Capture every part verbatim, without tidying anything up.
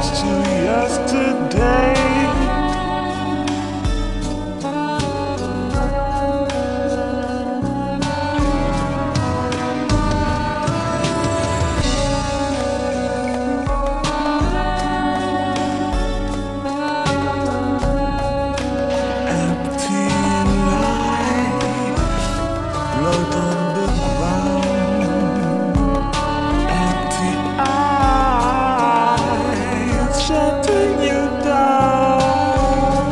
backwards to yesterday. Empty life, blood on the ground. Empty eyes shutting you down.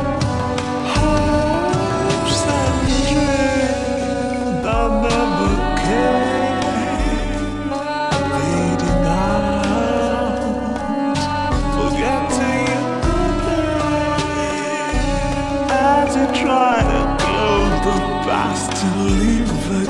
Hopes and dreams that never came, fading out, forgetting you today. As you try to close the past to live the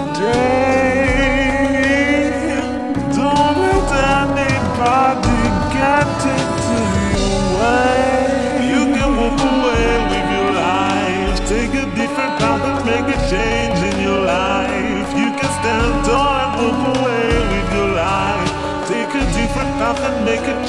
day, don't let anybody get into your way. You can walk away with your life, take a different path and make a change in your life. You can stand tall and walk away with your life, take a different path and make a